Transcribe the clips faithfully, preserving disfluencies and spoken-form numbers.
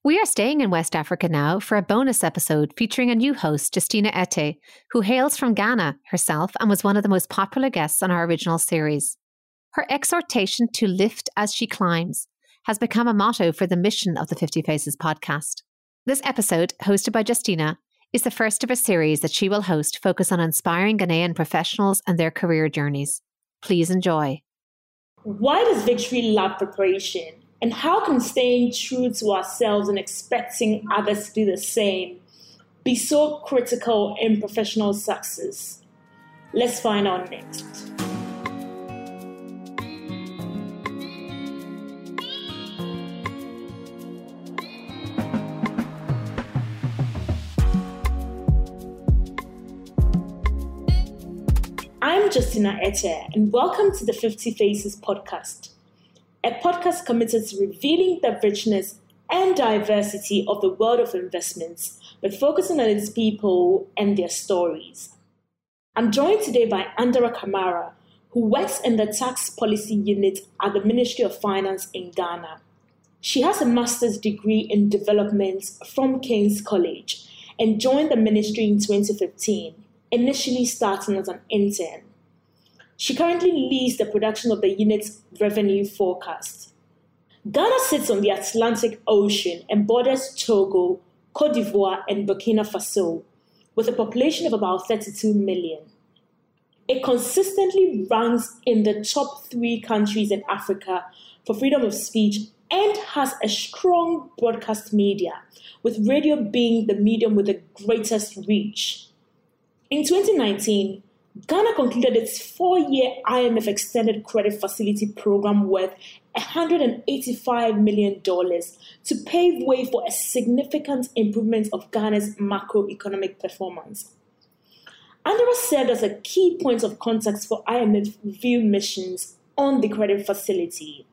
We are staying in West Africa now for a bonus episode featuring a new host, Justina Ette, who hails from Ghana herself and was one of the most popular guests on our original series. Her exhortation to lift as she climbs has become a motto for the mission of the fifty Faces podcast. This episode, hosted by Justina, is the first of a series that she will host focused on inspiring Ghanaian professionals and their career journeys. Please enjoy. Why does victory love preparation? And how can staying true to ourselves and expecting others to do the same be so critical in professional success? Let's find out next. I'm Justina Ette, and welcome to the fifty Faces podcast, a podcast committed to revealing the richness and diversity of the world of investments, but focusing on its people and their stories. I'm joined today by Andara Kamara, who works in the tax policy unit at the Ministry of Finance in Ghana. She has a master's degree in development from King's College and joined the ministry in twenty fifteen, initially starting as an intern. She currently leads the production of the unit's revenue forecast. Ghana sits on the Atlantic Ocean and borders Togo, Cote d'Ivoire, and Burkina Faso, with a population of about thirty-two million. It consistently ranks in the top three countries in Africa for freedom of speech and has a strong broadcast media, with radio being the medium with the greatest reach. In twenty nineteen, Ghana concluded its four-year I M F Extended Credit Facility program worth one hundred eighty-five million dollars to pave way for a significant improvement of Ghana's macroeconomic performance. Andara served as a key point of contact for I M F review missions on the credit facility.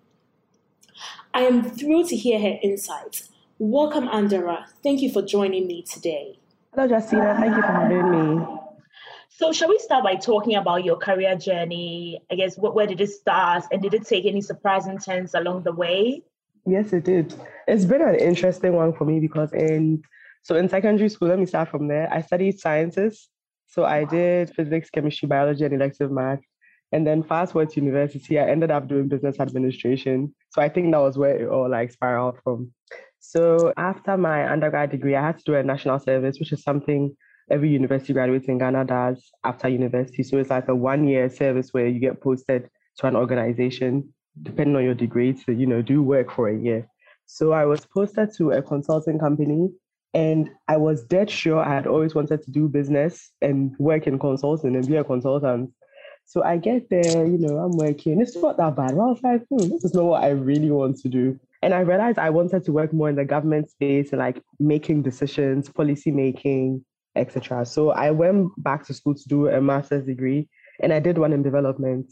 I am thrilled to hear her insights. Welcome, Andara. Thank you for joining me today. Hello, Justina. Thank you for having me. So shall we start by talking about your career journey? I guess, wh- where did it start? And did it take any surprising turns along the way? Yes, it did. It's been an interesting one for me because in so in secondary school, let me start from there. I studied sciences. So I did physics, chemistry, biology, and elective math. And then fast forward to university, I ended up doing business administration. So I think that was where it all like spiraled from. So after my undergrad degree, I had to do a national service, which is something every university graduate in Ghana does after university. So it's like a one-year service where you get posted to an organization, depending on your degree, to, you know, do work for a year. So I was posted to a consulting company, and I was dead sure I had always wanted to do business and work in consulting and be a consultant. So I get there, you know, I'm working. It's not that bad. But I was like, hmm, this is not what I really want to do. And I realized I wanted to work more in the government space and like making decisions, policy making, et cetera. So I went back to school to do a master's degree, and I did one in development.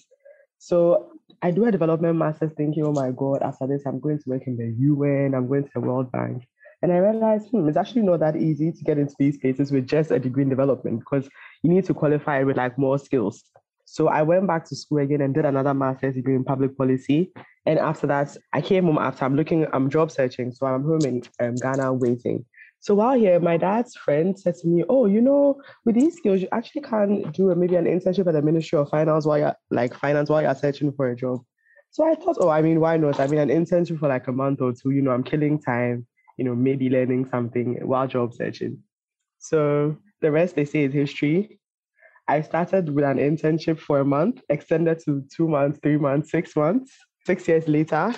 So I do a development master's thinking, oh my God, after this, I'm going to work in the U N, I'm going to the World Bank. And I realized, hmm, it's actually not that easy to get into these places with just a degree in development because you need to qualify with like more skills. So I went back to school again and did another master's degree in public policy. And after that, I came home after I'm looking, I'm job searching. So I'm home in um, Ghana waiting. So while here, my dad's friend said to me, oh, you know, with these skills, you actually can do a, maybe an internship at the Ministry of Finance while you're like finance while you're searching for a job. So I thought, oh, I mean, why not? I mean, an internship for like a month or two, you know, I'm killing time, you know, maybe learning something while job searching. So the rest, they say, is history. I started with an internship for a month, extended to two months, three months, six months. Six years later,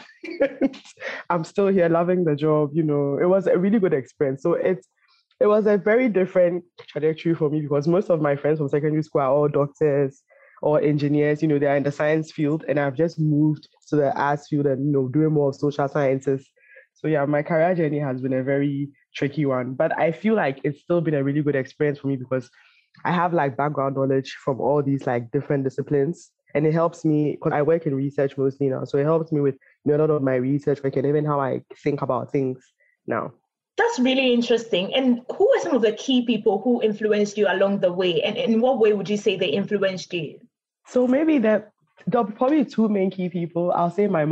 I'm still here loving the job. You know, it was a really good experience. So it, it was a very different trajectory for me because most of my friends from secondary school are all doctors or engineers. You know, they're in the science field, and I've just moved to the arts field and, you know, doing more of social sciences. So yeah, my career journey has been a very tricky one, but I feel like it's still been a really good experience for me because I have like background knowledge from all these like different disciplines. And it helps me, because I work in research mostly now. So it helps me with, you know, a lot of my research work and even how I think about things now. That's really interesting. And who are some of the key people who influenced you along the way? And in what way would you say they influenced you? So maybe that there are probably two main key people. I'll say my mom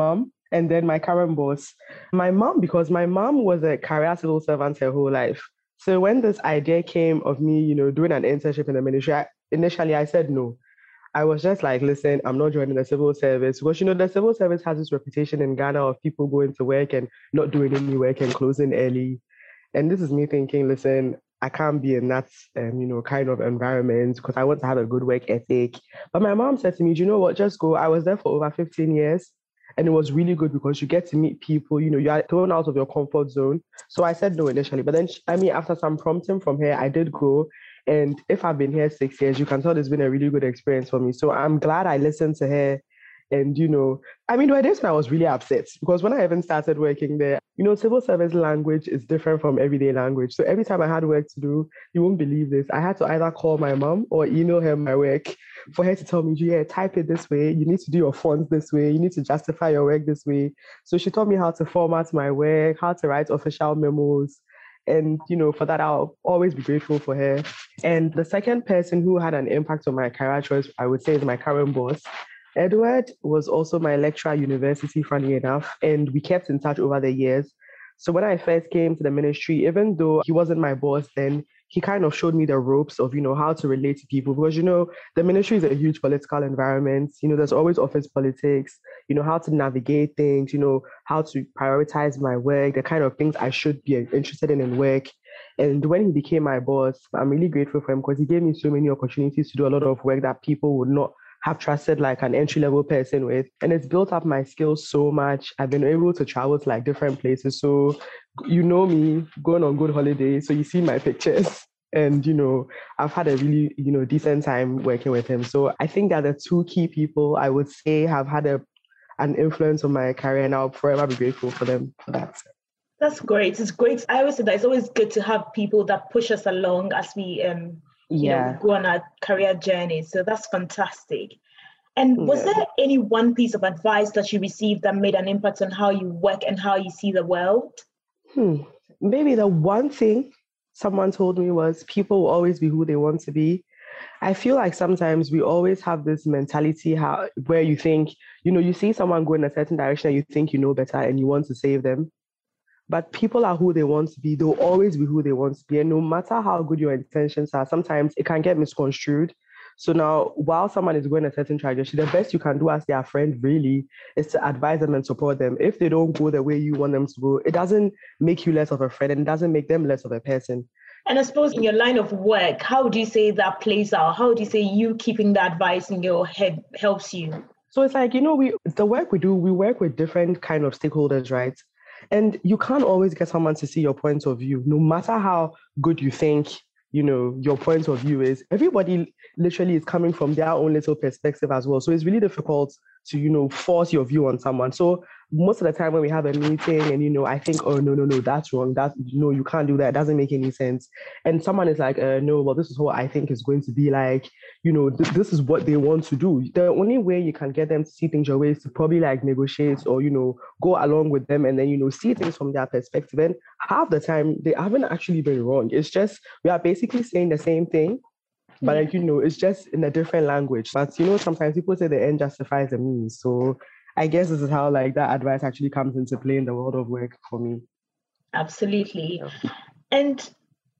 And then my current boss, my mom, because my mom was a career civil servant her whole life. So when this idea came of me, you know, doing an internship in the ministry, I, initially I said no. I was just like, listen, I'm not joining the civil service because, you know, the civil service has this reputation in Ghana of people going to work and not doing any work and closing early. And this is me thinking, listen, I can't be in that, um, you know, kind of environment because I want to have a good work ethic. But my mom said to me, do you know what, just go. I was there for over fifteen years. And it was really good because you get to meet people, you know, you are thrown out of your comfort zone. So I said no initially. But then, I mean, after some prompting from her, I did go. And if I've been here six years, you can tell it's been a really good experience for me. So I'm glad I listened to her. And, you know, I mean, there were days when I was really upset because when I even started working there, you know, civil service language is different from everyday language. So every time I had work to do, you won't believe this, I had to either call my mom or email her my work for her to tell me, yeah, type it this way. You need to do your fonts this way. You need to justify your work this way. So she taught me how to format my work, how to write official memos. And, you know, for that, I'll always be grateful for her. And the second person who had an impact on my career choice, I would say, is my current boss. Edward was also my lecturer at university, funny enough, and we kept in touch over the years. So when I first came to the ministry, even though he wasn't my boss then, he kind of showed me the ropes of, you know, how to relate to people. Because, you know, the ministry is a huge political environment. You know, there's always office politics, you know, how to navigate things, you know, how to prioritize my work, the kind of things I should be interested in in work. And when he became my boss, I'm really grateful for him because he gave me so many opportunities to do a lot of work that people would not have trusted like an entry-level person with. And it's built up my skills so much. I've been able to travel to like different places. So you know me going on good holidays. So you see my pictures. And, you know, I've had a really, you know, decent time working with him. So I think that the two key people I would say have had a, an influence on my career, and I'll forever be grateful for them for that. That's great. It's great. I always say that it's always good to have people that push us along as we um you yeah. know, go on our career journey. So that's fantastic. And was yeah. there any one piece of advice that you received that made an impact on how you work and how you see the world? Hmm. Maybe the one thing someone told me was people will always be who they want to be. I feel like sometimes we always have this mentality how where you think, you know, you see someone go in a certain direction and you think you know better and you want to save them. But people are who they want to be. They'll always be who they want to be. And no matter how good your intentions are, sometimes it can get misconstrued. So now, while someone is going a certain trajectory, the best you can do as their friend really is to advise them and support them. If they don't go the way you want them to go, it doesn't make you less of a friend and it doesn't make them less of a person. And I suppose in your line of work, how do you say that plays out? How do you say you keeping that advice in your head helps you? So it's like, you know, we the work we do, we work with different kind of stakeholders, right? And you can't always get someone to see your point of view, no matter how good you think, you know, your point of view is. Everybody literally is coming from their own little perspective as well. So it's really difficult to, you know, force your view on someone. So most of the time when we have a meeting and, you know, I think, oh, no, no, no, that's wrong. That, no, you can't do that. It doesn't make any sense. And someone is like, uh, no, well, this is what I think is going to be like, you know, th- this is what they want to do. The only way you can get them to see things your way is to probably like negotiate or, you know, go along with them and then, you know, see things from their perspective. And half the time they haven't actually been wrong. It's just, we are basically saying the same thing. But, like, you know, it's just in a different language. But, you know, sometimes people say the end justifies the means. So I guess this is how, like, that advice actually comes into play in the world of work for me. Absolutely. Yeah. And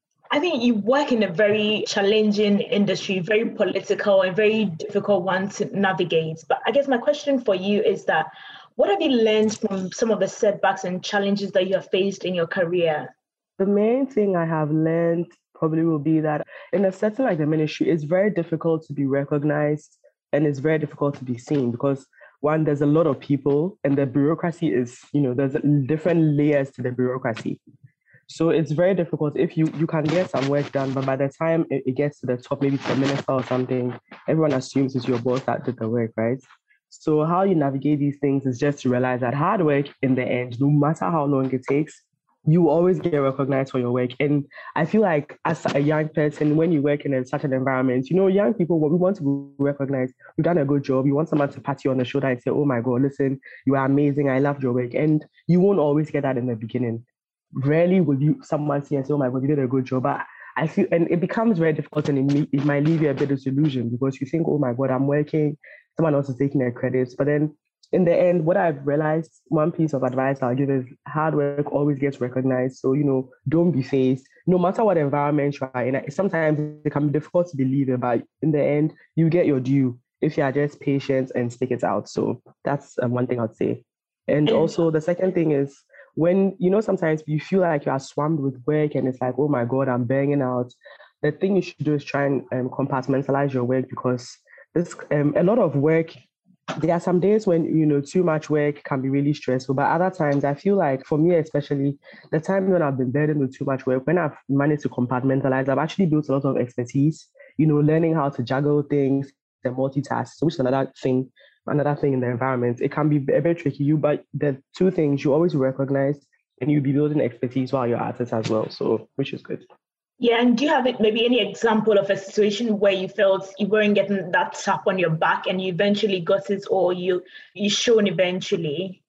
I think you work in a very challenging industry, very political and very difficult one to navigate. But I guess my question for you is that what have you learned from some of the setbacks and challenges that you have faced in your career? The main thing I have learned probably will be that in a setting like the ministry, it's very difficult to be recognized and it's very difficult to be seen because one, there's a lot of people and the bureaucracy is, you know, there's different layers to the bureaucracy. So it's very difficult if you, you can get some work done, but by the time it, it gets to the top, maybe to the minister or something, everyone assumes it's your boss that did the work, right? So how you navigate these things is just to realize that hard work in the end, no matter how long it takes, you always get recognized for your work. And I feel like as a young person, when you work in a, such an environment, you know, young people, what we want to be recognized, you've done a good job. You want someone to pat you on the shoulder and say, oh my God, listen, you are amazing. I loved your work. And you won't always get that in the beginning. Rarely will you someone say and say, oh my God, you did a good job. But I feel, and it becomes very difficult and it, it might leave you a bit disillusioned because you think, oh my God, I'm working. Someone else is taking their credits. But then in the end, what I've realized, one piece of advice I'll give is hard work always gets recognized. So, you know, don't be phased. No matter what environment you are in, sometimes it can be difficult to believe it, but in the end, you get your due if you are just patient and stick it out. So that's um, one thing I'd say. And also the second thing is when, you know, sometimes you feel like you are swamped with work and it's like, oh my God, I'm burning out. The thing you should do is try and um, compartmentalize your work because this um, a lot of work. There are some days when, you know, too much work can be really stressful, but other times I feel like for me, especially the time when I've been burdened with too much work, when I've managed to compartmentalize, I've actually built a lot of expertise, you know, learning how to juggle things and multitask, which is another thing, another thing in the environment. It can be a bit tricky, you, but the two things you always recognize and you'll be building expertise while you're at it as well. So, which is good. Yeah, and do you have maybe any example of a situation where you felt you weren't getting that tap on your back and you eventually got it, or you you shown eventually?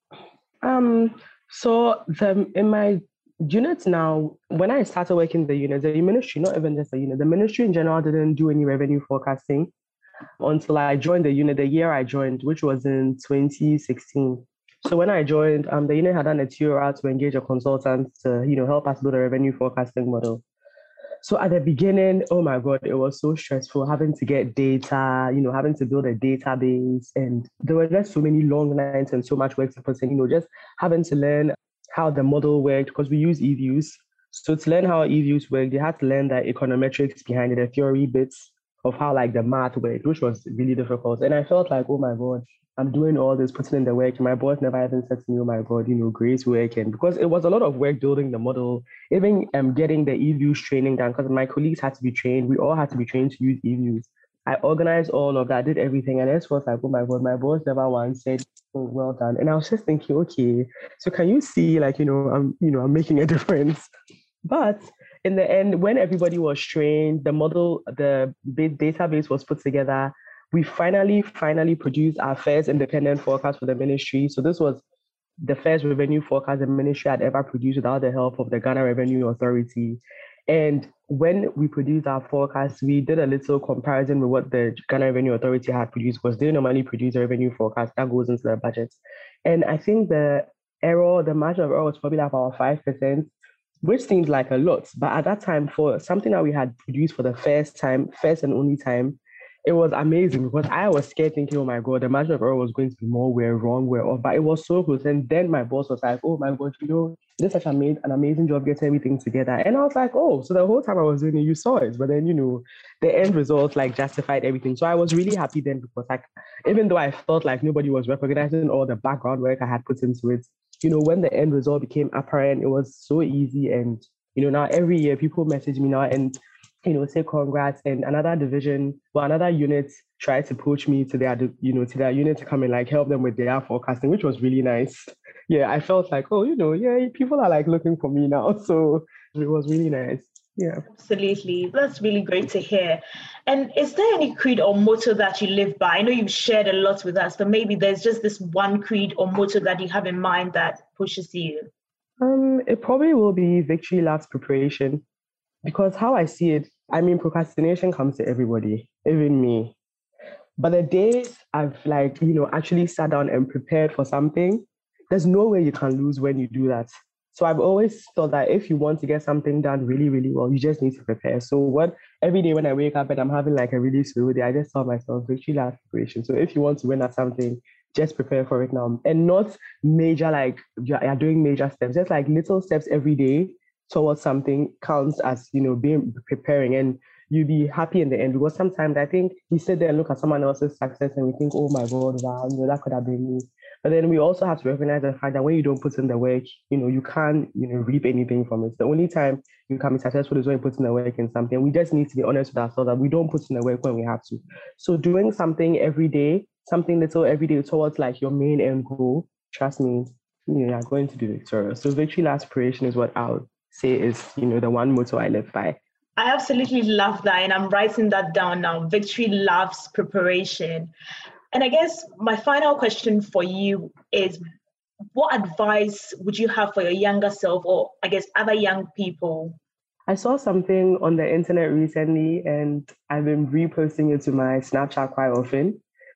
Um. So the in my units now, when I started working the unit, the ministry, not even just the unit, the ministry in general didn't do any revenue forecasting until I joined the unit. The year I joined, which was in twenty sixteen. So when I joined, um, the unit had done a T O R to engage a consultant to, you know, help us build a revenue forecasting model. So at the beginning, oh my God, it was so stressful having to get data, you know, having to build a database. And there were just so many long lines and so much work to put in, you know, just having to learn how the model worked because we use eViews. So to learn how eViews worked, you had to learn the econometrics behind it, the theory bits of how like the math worked, which was really difficult. And I felt like, oh my God, I'm doing all this, putting in the work. And my boss never even said to me, oh my God, you know, great work. And because it was a lot of work building the model, even um, getting the eViews training done, because my colleagues had to be trained. We all had to be trained to use eViews. I organized all of that, did everything. And it was like, oh my God, my boss never once said, oh, well done. And I was just thinking, okay, so can you see, like, you know, I'm, you know, I'm making a difference. But in the end, when everybody was trained, the model, the database was put together, we finally, finally produced our first independent forecast for the ministry. So this was the first revenue forecast the ministry had ever produced without the help of the Ghana Revenue Authority. And when we produced our forecast, we did a little comparison with what the Ghana Revenue Authority had produced, because they normally produce a revenue forecast that goes into their budget. And I think the error, the margin of error was probably like about five percent, which seems like a lot. But at that time, for something that we had produced for the first time, first and only time, it was amazing because I was scared thinking, oh my God, the margin of error was going to be more, we're wrong, we're off. But it was so close. And then my boss was like, oh my God, you know, this such an amazing job getting everything together. And I was like, oh, so the whole time I was doing it, you saw it. But then, you know, the end result like justified everything. So I was really happy then because like, even though I felt like nobody was recognizing all the background work I had put into it, you know, when the end result became apparent, it was so easy. And, you know, now every year people message me now and, you know, say congrats, and another division, well, another unit tried to poach me to their, you know, to their unit to come and like help them with their forecasting, which was really nice. Yeah, I felt like, oh, you know, yeah, people are like looking for me now. So it was really nice. Yeah. Absolutely. That's really great to hear. And is there any creed or motto that you live by? I know you've shared a lot with us, but maybe there's just this one creed or motto that you have in mind that pushes you. Um, it probably will be victory loves preparation. Because how I see it, I mean, procrastination comes to everybody, even me. But the days I've like, you know, actually sat down and prepared for something, there's no way you can lose when you do that. So I've always thought that if you want to get something done really, really well, you just need to prepare. So what every day when I wake up and I'm having like a really slow day, I just tell myself, victory loves preparation. So if you want to win at something, just prepare for it now. And not major, like you're, you're doing major steps, just like little steps every day towards something counts as, you know, being preparing, and you'll be happy in the end. Because sometimes I think we sit there and look at someone else's success and we think, oh my God, wow, you know, that could have been me. But then we also have to recognize the fact that when you don't put in the work, you know, you can't, you know, reap anything from it. The only time you can be successful is when you put in the work in something. We just need to be honest with ourselves that we don't put in the work when we have to. So doing something every day, something little every day towards like your main end goal, trust me, you know, you're going to be victorious. So victory aspiration is what I'll say is, you know, the one motto I live by. I absolutely love that. And I'm writing that down now. Victory loves preparation. And I guess my final question for you is, what advice would you have for your younger self, or I guess other young people? I saw something on the internet recently and I've been reposting it to my Snapchat quite often.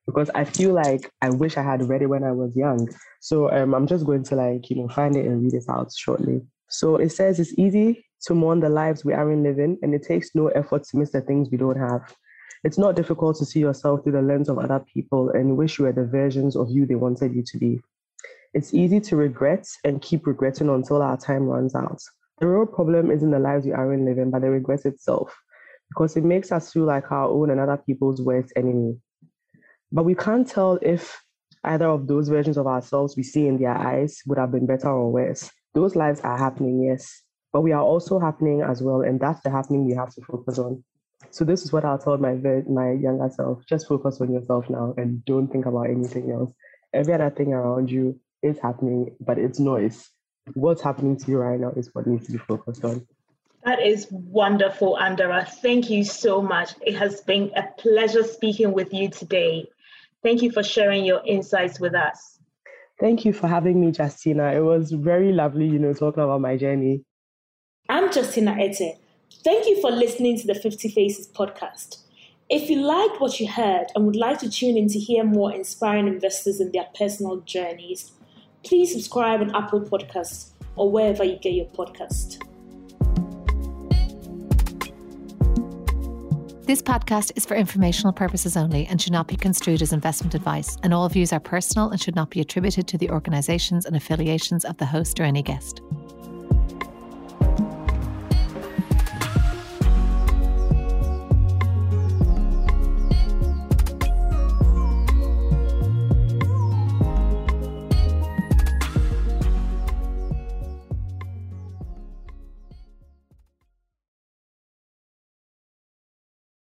because I feel like I wish I had read it when I was young. So um, I'm just going to like, you know, find it and read it out shortly. So it says it's easy to mourn the lives we aren't living, and it takes no effort to miss the things we don't have. It's not difficult to see yourself through the lens of other people and wish you were the versions of you they wanted you to be. It's easy to regret and keep regretting until our time runs out. The real problem isn't the lives we aren't living, but the regret itself, because it makes us feel like our own and other people's worst enemy. But we can't tell if either of those versions of ourselves we see in their eyes would have been better or worse. Those lives are happening, yes, but we are also happening as well, and that's the happening we have to focus on. So this is what I'll tell my my younger self: just focus on yourself now and don't think about anything else. Every other thing around you is happening, but it's noise. What's happening to you right now is what needs to be focused on. That is wonderful, Andara. Thank you so much. It has been a pleasure speaking with you today. Thank you for sharing your insights with us. Thank you for having me, Justina. It was very lovely, you know, talking about my journey. I'm Justina Ette. Thank you for listening to the fifty Faces podcast. If you liked what you heard and would like to tune in to hear more inspiring investors in their personal journeys, please subscribe on Apple Podcasts or wherever you get your podcast. This podcast is for informational purposes only and should not be construed as investment advice, and all views are personal and should not be attributed to the organisations and affiliations of the host or any guest.